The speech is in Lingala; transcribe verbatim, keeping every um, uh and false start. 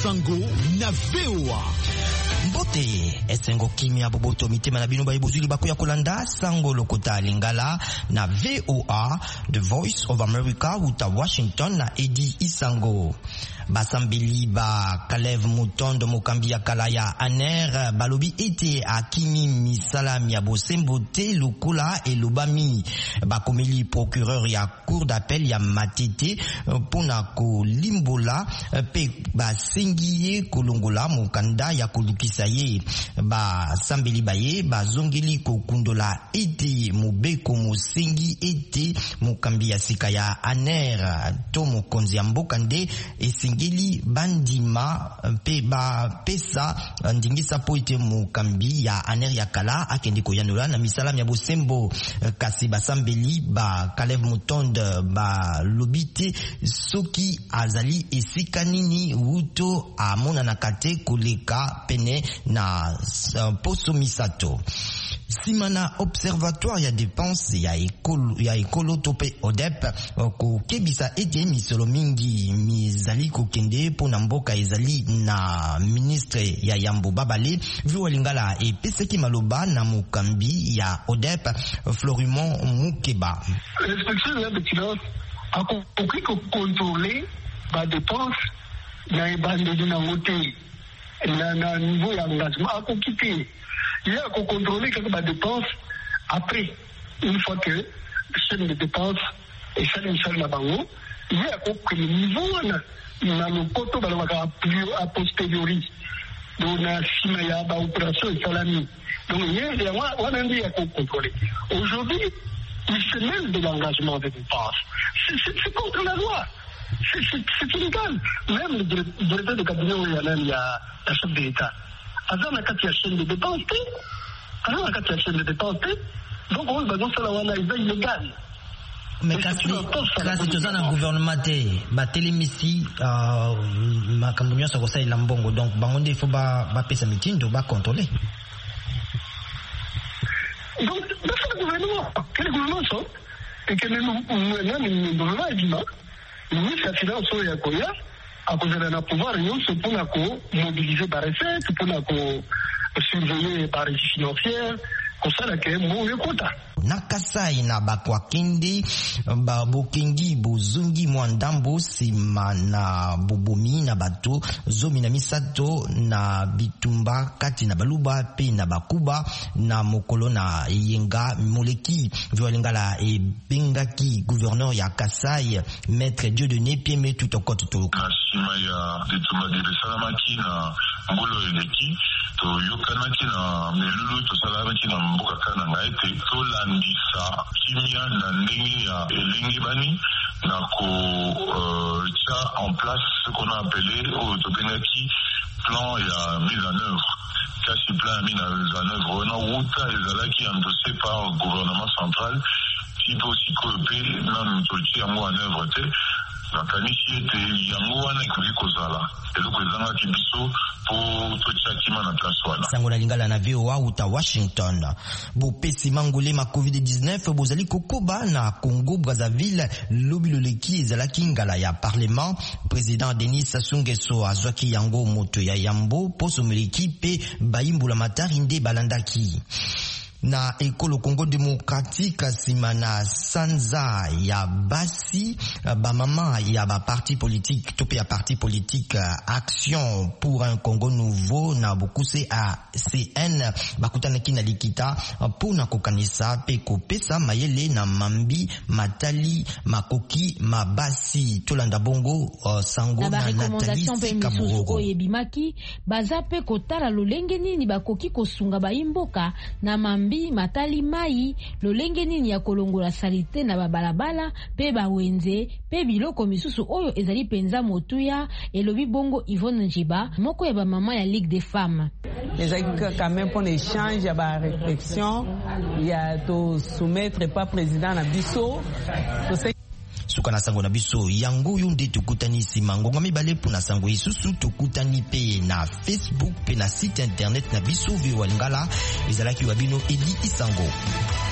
Isango na V O A. Mbote esengo kimia boboto mitema na bino ba ibozuli bakoya kolanda sango lokota lingala na V O A, The Voice of America uta Washington na Edi Isango. Basambeli ba Kalev Mutondo mokambi ya kala ya Aner balobi ete akimi misala mia bosembo te lukula elobami bakomeli procureur ya cour d'appel ya Matete pona ko limbola pe basengiye kolongola mokanda ya kolukisa ye. Basambeli baye bazongeli kokundola ete mobeko mosengi ete mokambi ya sika ya Aner to mokonzi ya mboka nde esengeli bandima pe ba pesa ndingisa po ete mokambi ya Aner ya kala akende koyanola na misala ya bosembo. Kasi basambeli ba Kalev Mutondo ba lobite soki azali esika nini uto amona na kate koleka pene na poso misato. Simana observatoire ya dépense ya ekolo ya ekolo tope odep ko kebisa ete misolo mingi mizali ko kende pona mboka ezali na ministre ya Yambo Babale viwa lingala e peseki maloba na mukambi ya odep Florimond Mukeba. L'inspection de finance a compris que contrôler la dépense na bande de na moté na na niveau ya engagement a compris. Il y a qu'on contrôler quelques dépenses après, une fois que le chaîne de dépenses est chaîne de la banque, il y a que le niveau dans le coteau plus a posteriori. Donc, la Simaya, l'opération est salami. Donc, il y a on a dit qu'on contrôler. Aujourd'hui, il se mêle de l'engagement des dépenses. C'est contre la loi. C'est illégal. Même le directeur de cabinet où il y a même la chef de l'État. Avant la chaîne de dépenses, avant la chaîne de dépenses, donc on va dire que c'est illégal. Mais kasi kasi tozana gouvernement te batelemisi makambo nyonso kosalela mbongo, donc bango nde faut ba bapesa mitindo ba contrôler. Donc le gouvernement, que le gouvernement sont et que le gouvernement dit non, le ministre de la Finance ya koya à cause de la pouvoir nous c'est pour mobiliser par recette, pour surveiller par régie financière. Nakasai na bakwakende babokengi bozungi mwandambo sima na bobomi na bato zomi na misato na bitumba kati na baluba pe na bakuba na mokolo na yenga moleki violengala e bengaki gouverneur ya Kasai maître Dieudonné Pieme tout au côté to sima ya bitumba de salamaki na mbolo eleki to yokanaki na melulu to salamaki na mboka kana ngaite to landisa kimia na ndenge ya elengi bani na ko euh, tcha en place ce qu'on a appelé au tobengaki plan ya mise en œuvre. Kasi plan mise en œuvre na wuta ezalaki endossé par le gouvernement central qui peut aussi copier na mtolchi yango en œuvre te na kanisi ete yango wana ikoki kozala eloko ezangaki biso po totiakima na place wana. Sango na lingala na V O A uta Washington. Bopesi mangole ma covid dix-neuf bozali kokoba na Congo Brazzaville lobi loleki ezalaki ngala ya parlement. Président Denis Sassou Nguesso azwaki yango moto ya Yambo poso meleki pe bayimbula matari nde balandaki. Na ekolo Congo démocratique simana sanza ya basi ba mama ya ba parti politique tope ya parti politique Action pour un Congo nouveau na bokuse A C N bakutana kina likita pona kokanisa pe kopesa mayele na mambi matali makoki mabasi tolanda bongo uh, sango na, na Nathalie Kaburo oyebimaki baza pe kotala lolenge nini bakoki kosunga bayimboka na mambi matali mai lolenge nini ya kolongola salite na babalabala pe bawenze pe biloko misusu oyo ezali penza motuya elobi bongo Yvonne Njiba moko ya ba mama ya Ligue des Femmes. Les agriculteurs quand même pour échange ya ba réflexion ya to soumettre pas président na biso sukana sango na biso yango yunde tukutani sima ngonga mibale puna sango isusu tukutani pe na Facebook pe na site internet na biso V O A Lingala ezalaki wabino Edi Isango.